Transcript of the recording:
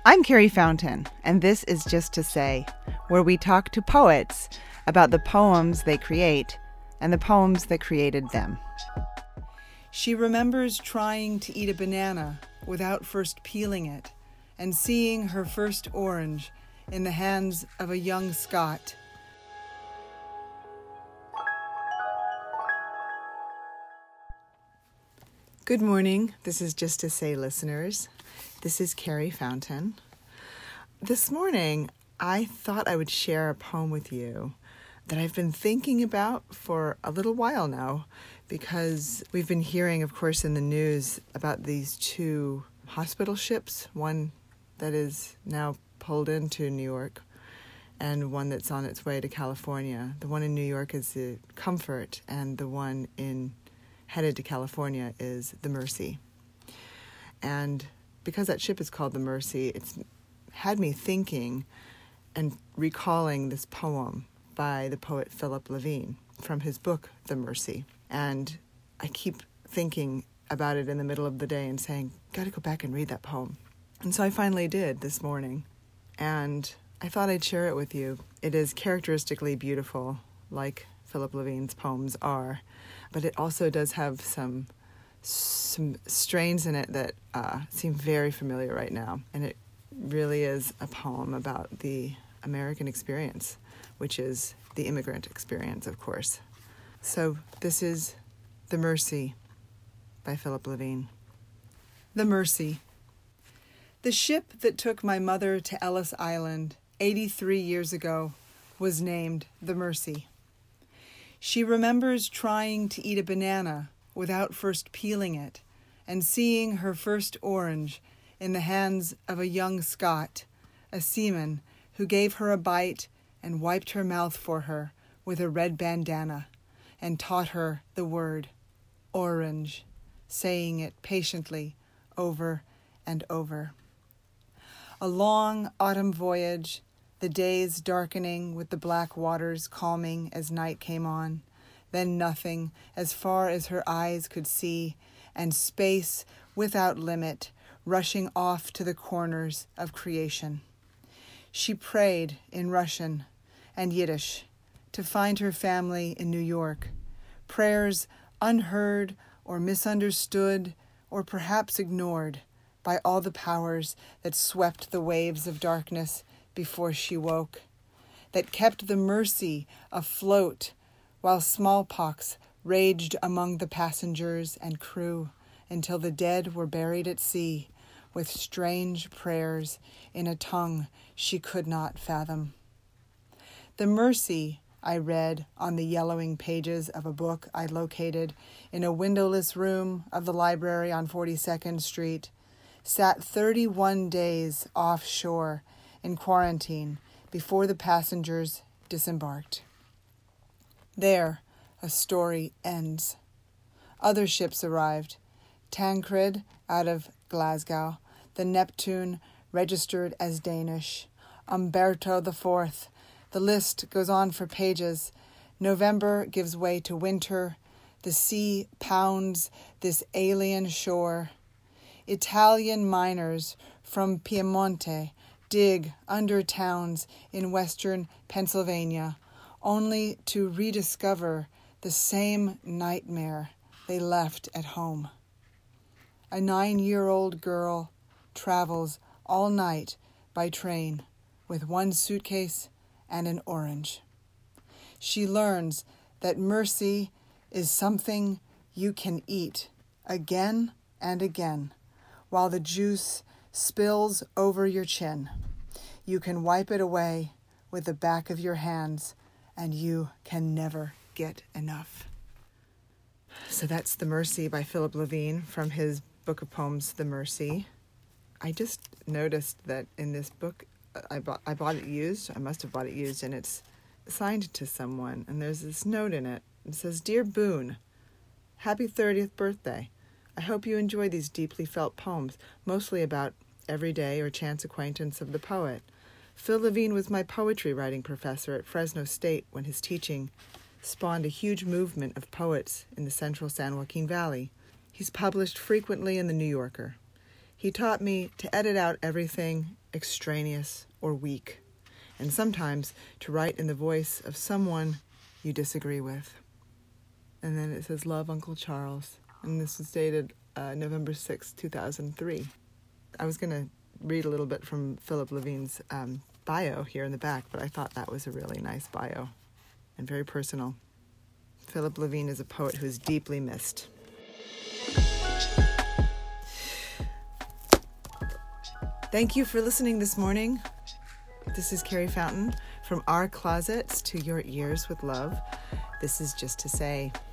I'm Carrie Fountain, and this is Just to Say, where we talk to poets about the poems they create and the poems that created them. She remembers trying to eat a banana without first peeling it and seeing her first orange in the hands of a young Scot. Good morning. This is Just to Say, listeners. This is Carrie Fountain. This morning, I thought I would share a poem with you that I've been thinking about for a little while now, because we've been hearing, of course, in the news about these two hospital ships, one that is now pulled into New York and one that's on its way to California. The one in New York is the Comfort, and the one headed to California is the Mercy. And because that ship is called the Mercy, it's had me thinking and recalling this poem by the poet Philip Levine from his book, The Mercy. And I keep thinking about it in the middle of the day and saying, gotta go back and read that poem. And so I finally did this morning. And I thought I'd share it with you. It is characteristically beautiful, like Philip Levine's poems are, but it also does have some strains in it that seem very familiar right now. And it really is a poem about the American experience, which is the immigrant experience, of course. So this is The Mercy by Philip Levine. The Mercy. The ship that took my mother to Ellis Island 83 years ago was named the Mercy. She remembers trying to eat a banana without first peeling it and seeing her first orange in the hands of a young Scot, a seaman who gave her a bite and wiped her mouth for her with a red bandana and taught her the word orange, saying it patiently over and over. A long autumn voyage, the days darkening with the black waters calming as night came on, then nothing as far as her eyes could see, and space without limit rushing off to the corners of creation. She prayed in Russian and Yiddish to find her family in New York, prayers unheard or misunderstood or perhaps ignored by all the powers that swept the waves of darkness before she woke, that kept the Mercy afloat while smallpox raged among the passengers and crew until the dead were buried at sea with strange prayers in a tongue she could not fathom. The Mercy, I read on the yellowing pages of a book I located in a windowless room of the library on 42nd Street, sat 31 days offshore in quarantine before the passengers disembarked. There, a story ends. Other ships arrived. Tancred out of Glasgow, the Neptune registered as Danish, Umberto IV. The list goes on for pages. November gives way to winter. The sea pounds this alien shore. Italian miners from Piemonte dig under towns in western Pennsylvania, only to rediscover the same nightmare they left at home. A 9-year-old girl travels all night by train with one suitcase and an orange. She learns that mercy is something you can eat again and again while the juice spills over your chin. You can wipe it away with the back of your hands, and you can never get enough. So that's The Mercy by Philip Levine from his book of poems, The Mercy. I just noticed that in this book, I bought it used. I must have bought it used, and it's signed to someone. And there's this note in it. It says, "Dear Boone, happy 30th birthday. I hope you enjoy these deeply felt poems, mostly about everyday or chance acquaintance of the poet. Phil Levine was my poetry writing professor at Fresno State when his teaching spawned a huge movement of poets in the central San Joaquin Valley. He's published frequently in The New Yorker. He taught me to edit out everything extraneous, or weak, and sometimes to write in the voice of someone you disagree with. And then it says, Love, Uncle Charles. And this is dated November 6, 2003. I was going to read a little bit from Philip Levine's bio here in the back, but I thought that was a really nice bio and very personal. Philip Levine is a poet who is deeply missed. Thank you for listening this morning. This is Carrie Fountain. From our closets to your ears with love. This is Just to Say.